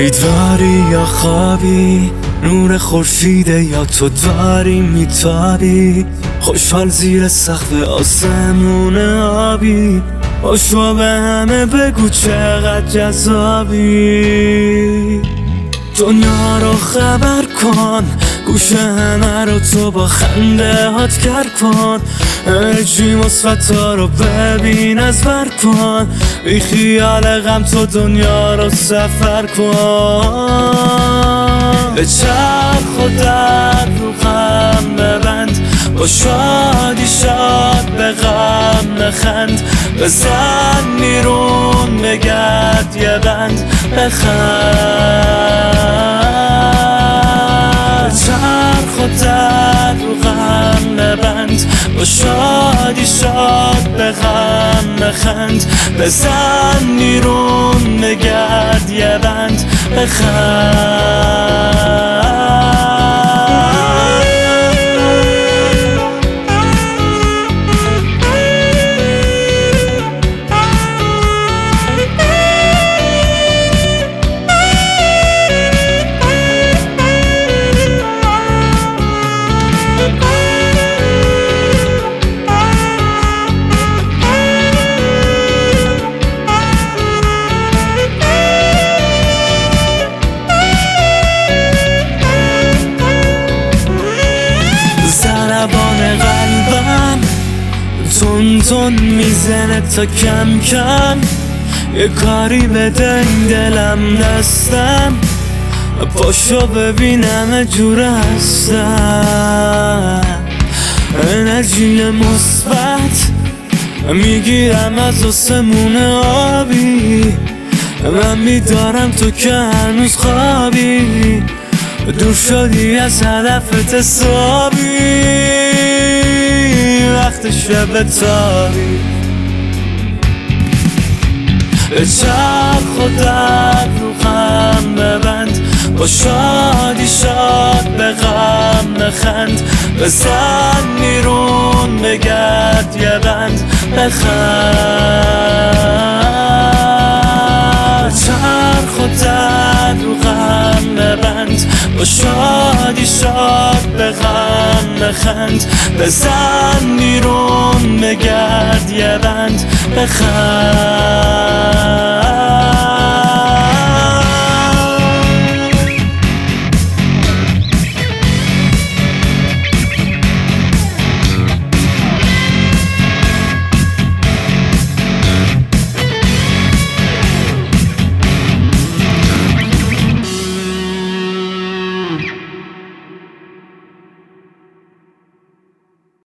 بیداری یا خوابی، نور خورشیده یا تو داری میتابی، خوشحال زیر سقف آسمون آبی، باشو به همه بگو چقدر جذابی. دنیا رو خبر کن، گوش همه رو تو با خنده هات گر کن، انرژی مثبتا رو ببین از بر کن، بی خیال غم تو دنیا رو سفر کن. به چرخ و در رو غم ببند، با شادی شاد به غم بخند، بزن بیرون بگرد یه بند بخند. چرخ و در رو غم ببند، با شادی شاد به غم بخند، بزن بیرون بگرد یه بند بخند. تون میزنه تا کم کم، یه کاری بده این دلم دستم، پاشو ببینم جور هستم. انرژی مثبت میگیرم از آسمون آبی، من میدارم تو که هنوز خوابی، دور شدی از هدفت حسابی، وقت شب تابی. چرخ و در رو غم ببند، با شادی شاد به غم بخند، بزن بیرون بگرد یه بند بخند. چرخ و در رو غم ببند، با شادی شاد به غم بخند، بزن بیرون بگرد یه بند بخند.